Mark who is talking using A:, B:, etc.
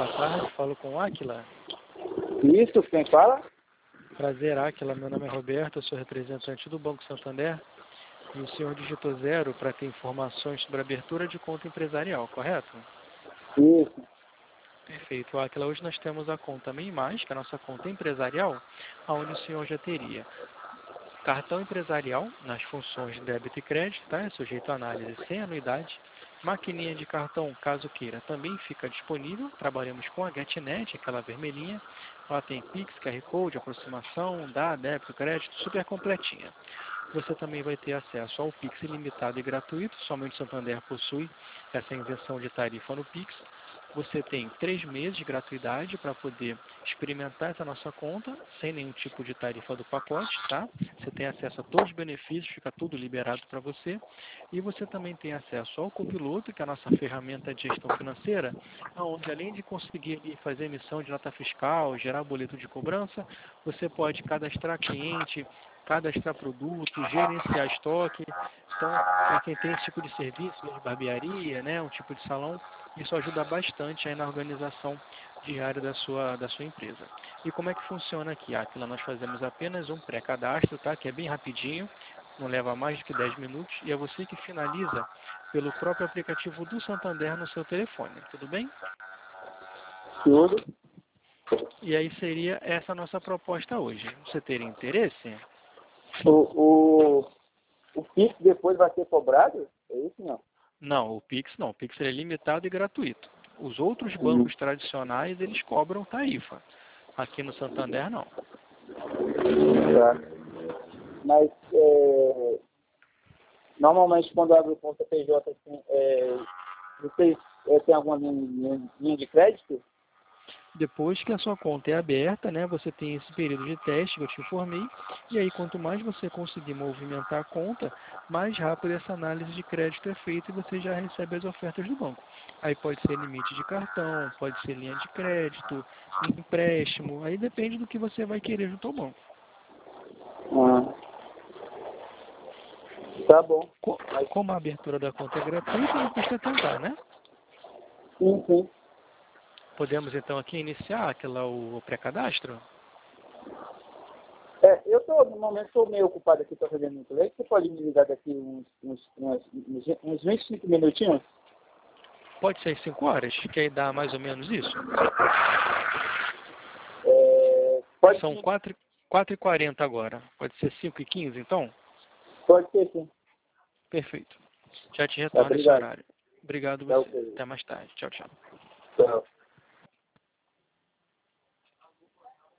A: boa tarde. Falo com Áquila.
B: Isso, quem fala?
A: Prazer, Áquila. Meu nome é Roberto, eu sou representante do Banco Santander. E o senhor digitou 0 para ter informações sobre a abertura de conta empresarial, correto?
B: Isso.
A: Perfeito, Áquila. Hoje nós temos a conta MEI+, que é a nossa conta empresarial, onde o senhor já teria cartão empresarial nas funções de débito e crédito, tá? É sujeito a análise sem anuidade. Maquininha de cartão, caso queira, também fica disponível. Trabalhamos com a GetNet, aquela vermelhinha. Lá tem Pix, QR Code, aproximação, débito, crédito, super completinha. Você também vai ter acesso ao Pix ilimitado e gratuito. Somente o Santander possui essa isenção de tarifa no Pix. Você tem 3 meses de gratuidade para poder experimentar essa nossa conta, sem nenhum tipo de tarifa do pacote, tá? Você tem acesso a todos os benefícios, fica tudo liberado para você. E você também tem acesso ao Copiloto, que é a nossa ferramenta de gestão financeira, onde além de conseguir fazer emissão de nota fiscal, gerar boleto de cobrança, você pode cadastrar cliente, cadastrar produto, gerenciar estoque. Então, para quem tem esse tipo de serviço, de barbearia, né, um tipo de salão, isso ajuda bastante aí na organização diária da sua empresa. E como é que funciona aqui, Áquila? Nós fazemos apenas um pré-cadastro, tá? Que é bem rapidinho, não leva mais do que 10 minutos, e é você que finaliza pelo próprio aplicativo do Santander no seu telefone, tudo bem?
B: Tudo.
A: E aí seria essa a nossa proposta hoje. Você teria interesse?
B: O Pix depois vai ser cobrado? É isso não?
A: Não, o Pix não. O Pix é limitado e gratuito. Os outros bancos tradicionais, eles cobram tarifa. Aqui no Santander, não.
B: Tá. Mas, normalmente, quando abre conta PJ, assim, vocês têm alguma linha de crédito?
A: Depois que a sua conta é aberta, né, você tem esse período de teste que eu te informei, e aí quanto mais você conseguir movimentar a conta, mais rápido essa análise de crédito é feita e você já recebe as ofertas do banco. Aí pode ser limite de cartão, pode ser linha de crédito, empréstimo, aí depende do que você vai querer junto ao banco.
B: Tá bom.
A: Como a abertura da conta é gratuita, não custa tentar, né?
B: Sim, sim.
A: Podemos então aqui iniciar o pré-cadastro?
B: No momento, estou meio ocupado aqui, estou fazendo muito leite. Você pode me ligar daqui uns 25 minutinhos?
A: Pode ser 5 horas, que aí dá mais ou menos isso?
B: Pode
A: São
B: sim.
A: 4h40 agora. Pode ser 5h15, então?
B: Pode ser sim.
A: Perfeito. Já te retorno esse
B: Obrigado.
A: horário. Obrigado
B: Tá,
A: você.
B: ok.
A: Até mais tarde. Tchau, tchau.
B: Tchau.